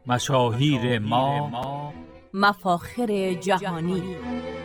مشاهیر ما مفاخر جهانی.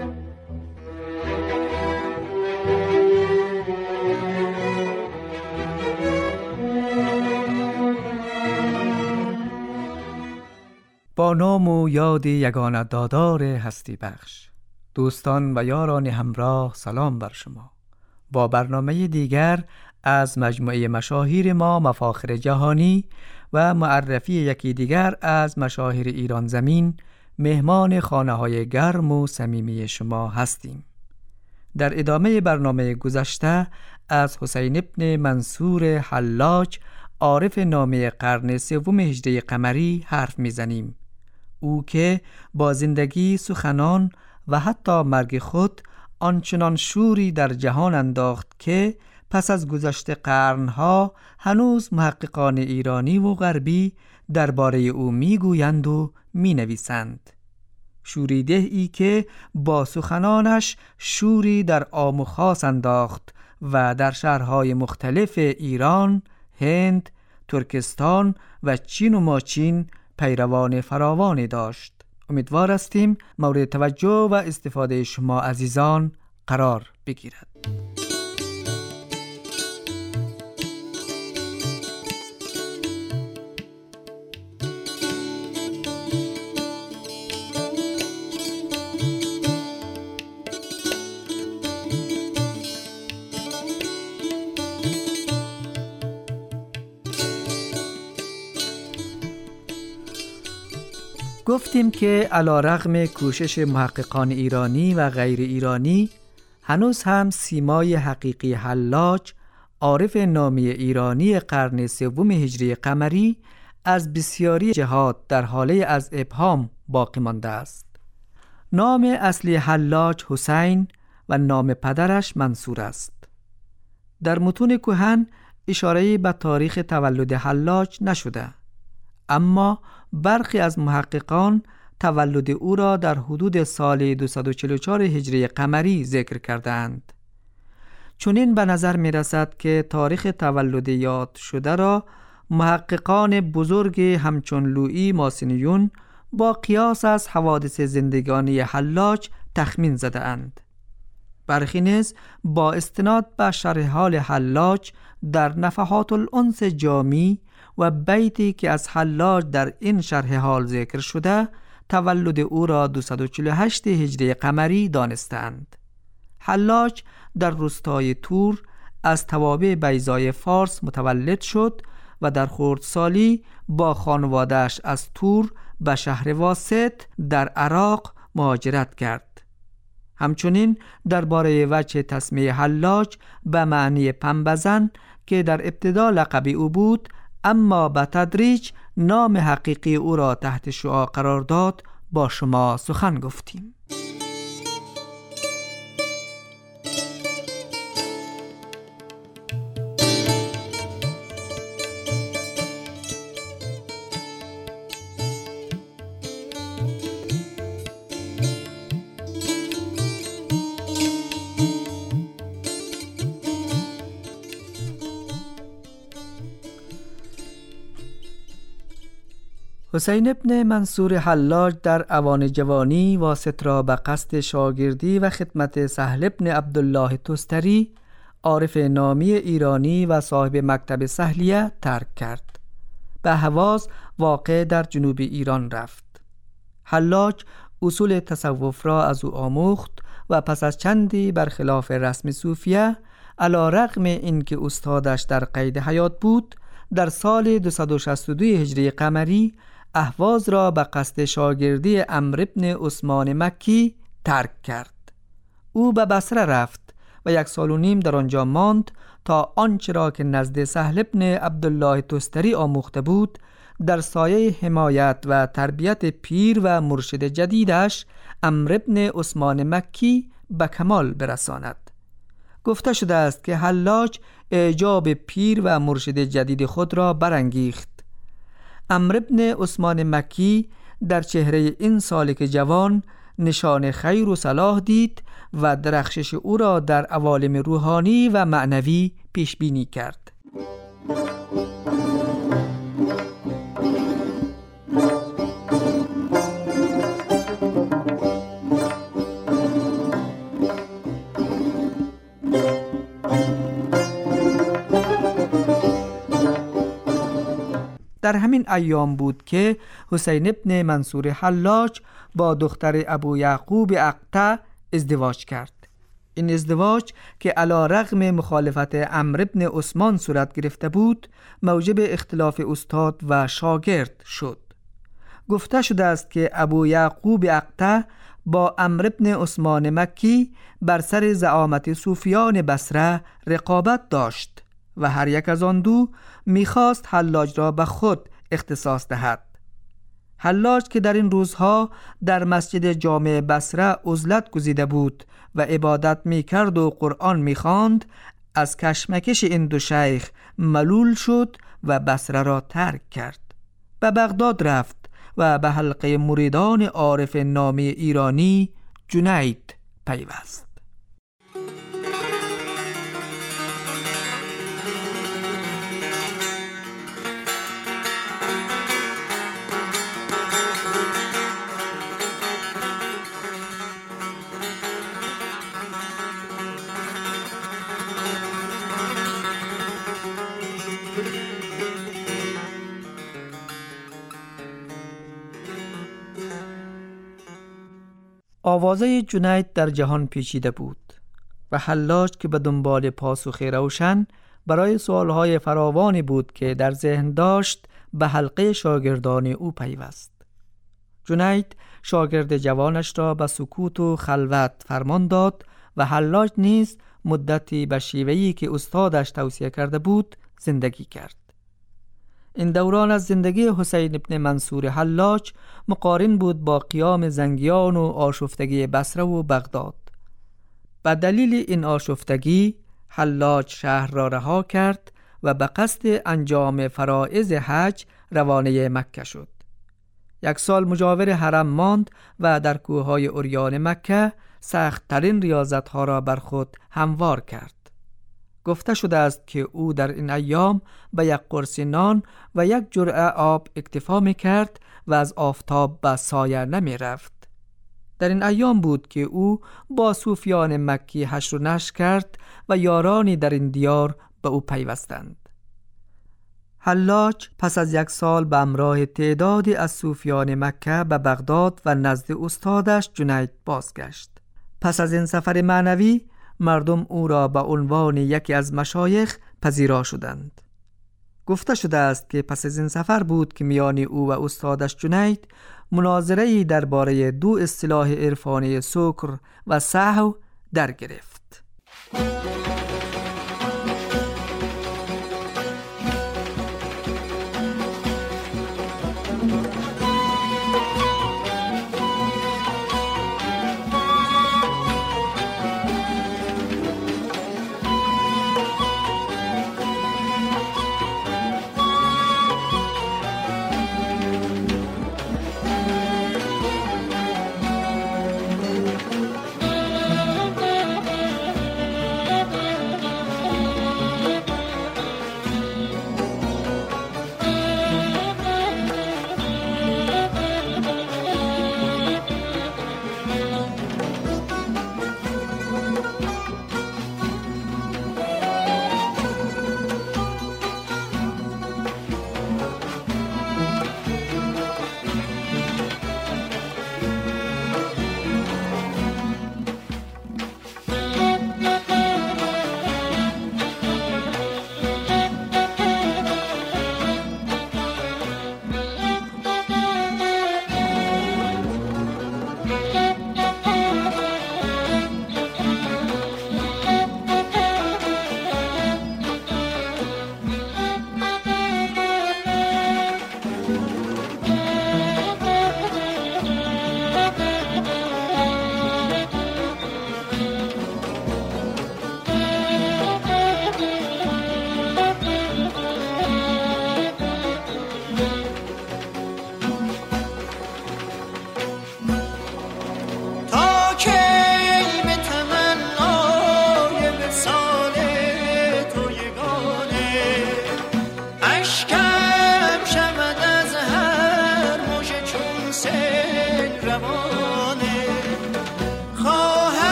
با نام و یاد یگانه دادار هستی بخش، دوستان و یاران همراه، سلام بر شما. با برنامه دیگر از مجموعه مشاهیر ما مفاخر جهانی و معرفی یکی دیگر از مشاهیر ایران زمین مهمان خانه‌های گرم و صمیمی شما هستیم. در ادامه برنامه گذشته از حسین ابن منصور حلاج، عارف نامه قرن سوم هجری قمری حرف میزنیم. او که با زندگی، سخنان و حتی مرگ خود آنچنان شوری در جهان انداخت که پس از گذشت قرنها هنوز محققان ایرانی و غربی درباره او میگویند و مینویسند. شوریده ای که با سخنانش شوری در عام و خاص انداخت و در شهرهای مختلف ایران، هند، ترکستان و چین و ماچین پیروان فراوانی داشت. امیدوار هستیم مورد توجه و استفاده شما عزیزان قرار بگیرد. گفتیم که علی رغم کوشش محققان ایرانی و غیر ایرانی، هنوز هم سیمای حقیقی حلاج، عارف نامی ایرانی قرن سوم هجری قمری، از بسیاری جهات در حاله از ابهام باقی مانده است. نام اصلی حلاج حسین و نام پدرش منصور است. در متون کهن اشاره‌ای به تاریخ تولد حلاج نشده، اما برخی از محققان تولد او را در حدود سال 244 هجری قمری ذکر کردند. چنین به نظر می رسد که تاریخ تولد یاد شده را محققان بزرگ همچون لویی ماسینیون با قیاس از حوادث زندگانی حلاج تخمین زده اند. برخی نیز با استناد به شرح حال حلاج در نفحات الانس جامی و بیتی که از حلاج در این شرح حال ذکر شده، تولد او را 248 هجری قمری دانستند. حلاج در روستای تور از توابع بیضای فارس متولد شد و در خردسالی با خانواده‌اش از تور به شهر واسط در عراق مهاجرت کرد. همچنین درباره وجه تسمیه حلاج به معنی پنبه‌زن که در ابتدا لقب او بود، اما به تدریج نام حقیقی او را تحت شعاع قرار داد، با شما سخن گفتیم. حسین ابن منصور حلاج در اوان جوانی واسط را به قصد شاگردی و خدمت سهل ابن عبدالله تستری، عارف نامی ایرانی و صاحب مکتب سهلیه، ترک کرد. به هواز واقع در جنوب ایران رفت. حلاج اصول تصوف را از او آموخت و پس از چندی برخلاف رسم صوفیه، علی رغم اینکه استادش در قید حیات بود، در سال 262 هجری قمری اهواز را به قصد شاگردی عمرو ابن عثمان مکی ترک کرد. او به بصره رفت و 1.5 سال در آنجا ماند تا آنچه را که نزد سهل ابن عبدالله تستری آموخته بود در سایه حمایت و تربیت پیر و مرشد جدیدش عمرو ابن عثمان مکی به کمال برساند. گفته شده است که حلاج اعجاب پیر و مرشد جدید خود را برانگیخت. عمرو ابن عثمان مکی در چهره این سالک جوان نشان خیر و صلاح دید و درخشش او را در عوالم روحانی و معنوی پیش بینی کرد. در همین ایام بود که حسین ابن منصور حلاج با دختر ابو یعقوب اقطع ازدواج کرد. این ازدواج که علی رغم مخالفت عمرو ابن عثمان صورت گرفته بود، موجب اختلاف استاد و شاگرد شد. گفته شده است که ابو یعقوب اقطع با عمرو ابن عثمان مکی بر سر زعامت صوفیان بصره رقابت داشت و هر یک از آن دو میخواست حلاج را به خود اختصاص دهد. حلاج که در این روزها در مسجد جامع بصره عزلت گزیده بود و عبادت میکرد و قرآن میخواند، از کشمکش این دو شیخ ملول شد و بصره را ترک کرد. به بغداد رفت و به حلقه مریدان عارف نامی ایرانی جنید پیوست. آوازه جنید در جهان پیچیده بود و حلاج که به دنبال پاسخ روشن برای سوالهای فراوانی بود که در ذهن داشت، به حلقه شاگردان او پیوست. جنید شاگرد جوانش را به سکوت و خلوت فرمان داد و حلاج نیز مدتی به شیوهی که استادش توصیه کرده بود زندگی کرد. این دوران از زندگی حسین ابن منصور حلاج مقارن بود با قیام زنگیان و آشفتگی بصره و بغداد. به دلیل این آشفتگی حلاج شهر را رها کرد و به قصد انجام فرائض حج روانه مکه شد. 1 سال مجاور حرم ماند و در کوههای عریان مکه سخت‌ترین ریاضت‌ها را بر خود هموار کرد. گفته شده است که او در این ایام به 1 قرص نان و 1 جرعه آب اکتفا می‌کرد و از آفتاب به سایه نمی‌رفت. در این ایام بود که او با صوفیان مکی حشر و نشر کرد و یارانی در این دیار به او پیوستند. حلاج پس از 1 سال به همراه تعدادی از صوفیان مکه به بغداد و نزد استادش جنید بازگشت. پس از این سفر معنوی مردم او را به عنوان یکی از مشایخ پذیرا شدند. گفته شده است که پس از این سفر بود که میان او و استادش جنید مناظره‌ای درباره 2 اصطلاح عرفانی سکر و سهو در گرفت.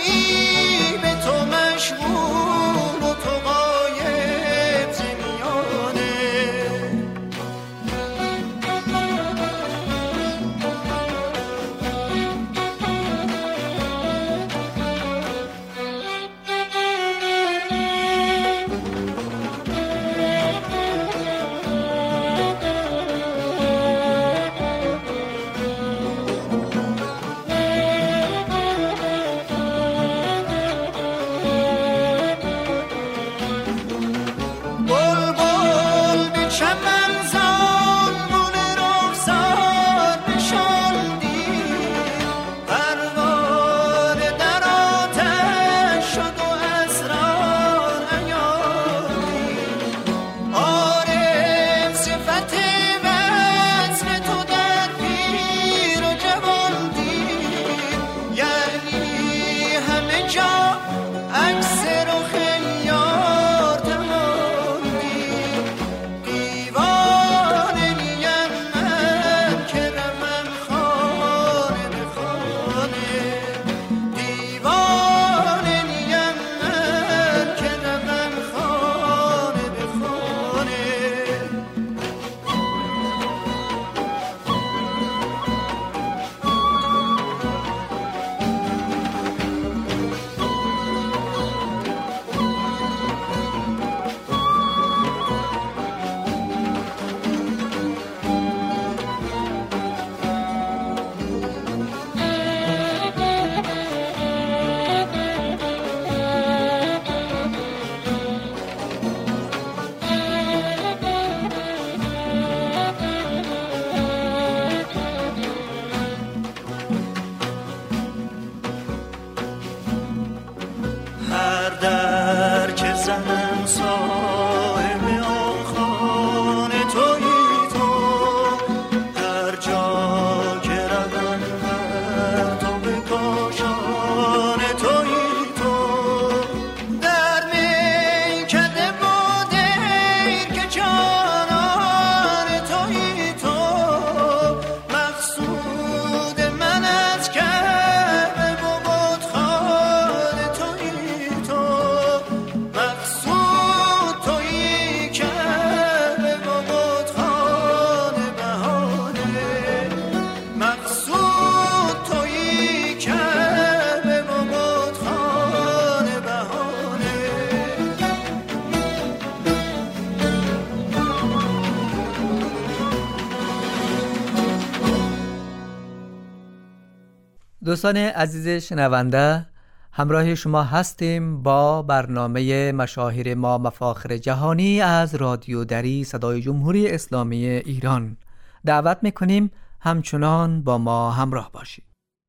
دوستان عزیز شنونده، همراه شما هستیم با برنامه مشاهیر ما مفاخر جهانی از رادیو دری صدای جمهوری اسلامی ایران. دعوت میکنیم همچنان با ما همراه باشید.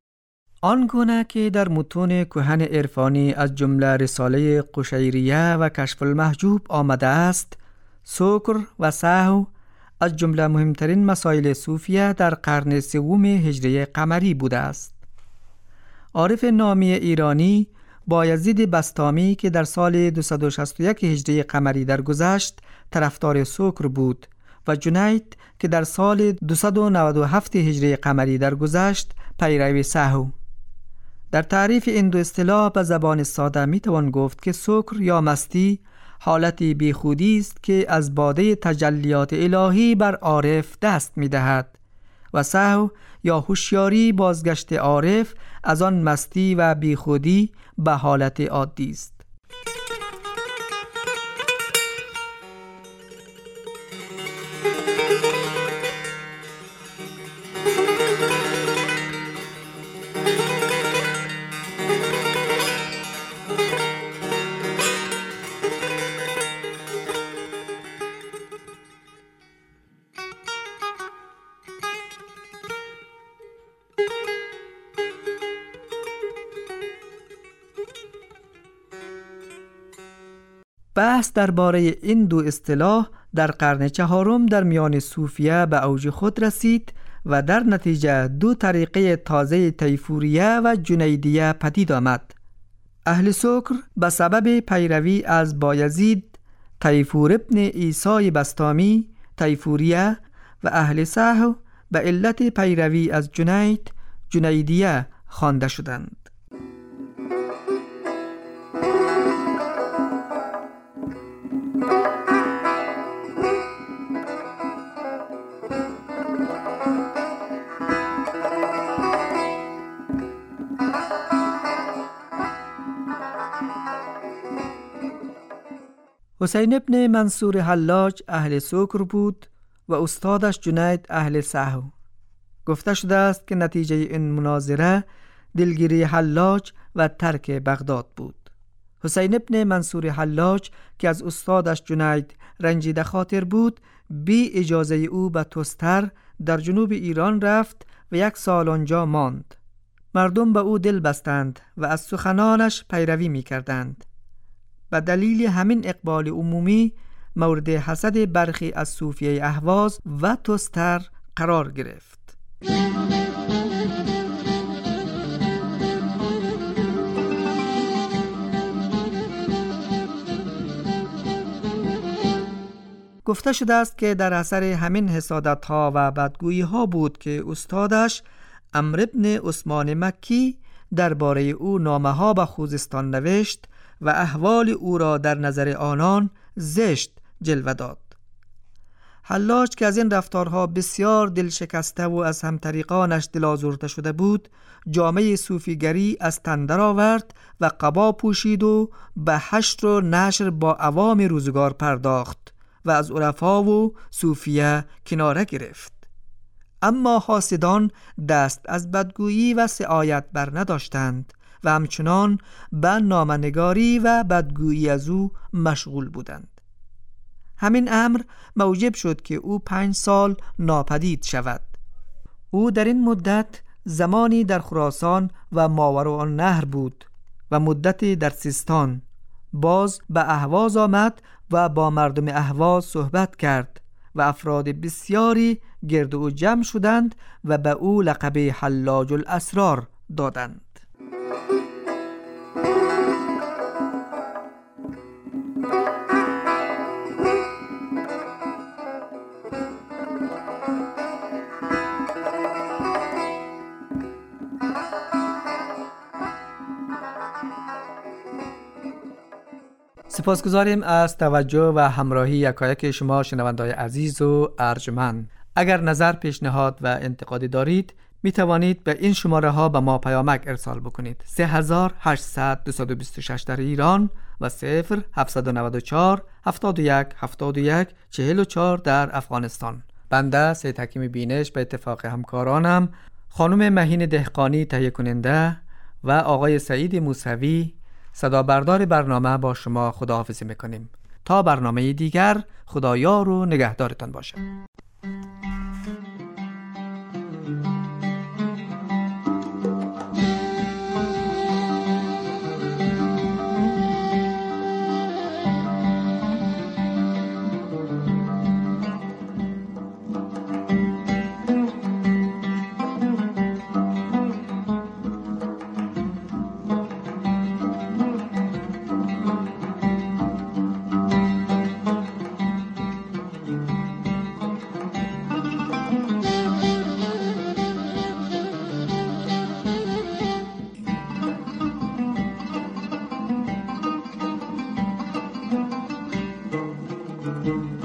آنگونه که در متون کهن عرفانی از جمله رساله قشیریه و کشف المحجوب آمده است، سکر و سهو از جمله مهمترین مسائل صوفیه در قرن سوم هجری قمری بوده است. عارف نامی ایرانی بایزید بسطامی که در سال 261 هجری قمری درگذشت طرفدار سکر بود و جنید که در سال 297 هجری قمری درگذشت پیرو سهو. در تعریف این دو اصطلاح به زبان ساده می توان گفت که سکر یا مستی حالتی بیخودی است که از باده تجلیات الهی بر عارف دست می دهد و سهو یا هوشیاری بازگشت عارف از آن مستی و بیخودی به حالت عادی است. بحث درباره این دو اصطلاح در قرن چهارم در میان صوفیه به اوج خود رسید و در نتیجه دو طریقه تازه تیفوریه و جنیدیه پدید آمد. اهل سکر به سبب پیروی از بایزید تیفور ابن عیسی بسطامی تیفوریه و اهل سهو به علت پیروی از جنید جنیدیه خوانده شدند. حسین ابن منصور حلاج اهل سکر بود و استادش جنید اهل سهو. گفته شده است که نتیجه این مناظره دلگیری حلاج و ترک بغداد بود. حسین ابن منصور حلاج که از استادش جنید رنجیده خاطر بود، بی اجازه او به تستر در جنوب ایران رفت و 1 سال آنجا ماند. مردم به او دل بستند و از سخنانش پیروی می کردند. به دلیل همین اقبال عمومی مورد حسد برخی از صوفیه اهواز و تستر قرار گرفت. گفته شده است که در اثر همین حسادت‌ها و بدگویی‌ها بود که استادش عمرو بن عثمان مکی درباره او نامه‌ها به خوزستان نوشت و احوال او را در نظر آنان زشت جلوه داد. حلاج که از این رفتارها بسیار دل شکسته و از همطریقانش دل آزرده شده بود، جامه صوفیگری از تن درآورد و قبا پوشید و به حشر و نشر با عوام روزگار پرداخت و از عرفا و صوفیه کناره گرفت. اما حاسدان دست از بدگویی و سعایت بر نداشتند و همچنان به نامه‌نگاری و بدگویی از او مشغول بودند. همین امر موجب شد که او 5 سال ناپدید شود. او در این مدت زمانی در خراسان و ماوراءالنهر بود و مدتی در سیستان. باز به اهواز آمد و با مردم اهواز صحبت کرد و افراد بسیاری گرد او جمع شدند و به او لقب حلاج الاسرار دادند. سپاسگزاریم از توجه و همراهی یکایک شما شنونده‌های عزیز و ارجمند. اگر نظر، پیشنهاد و انتقادی دارید می توانید به این شماره ها به ما پیامک ارسال بکنید: 3800-226 در ایران و 0794 71 71 44 در افغانستان. بنده سید حکیم بینش به اتفاق همکارانم، خانم مهین دهقانی تهیه کننده و آقای سعید موسوی صدا بردار برنامه با شما خداحافظی میکنیم. تا برنامه دیگر، خدایار و نگهدارتان باشه. thank you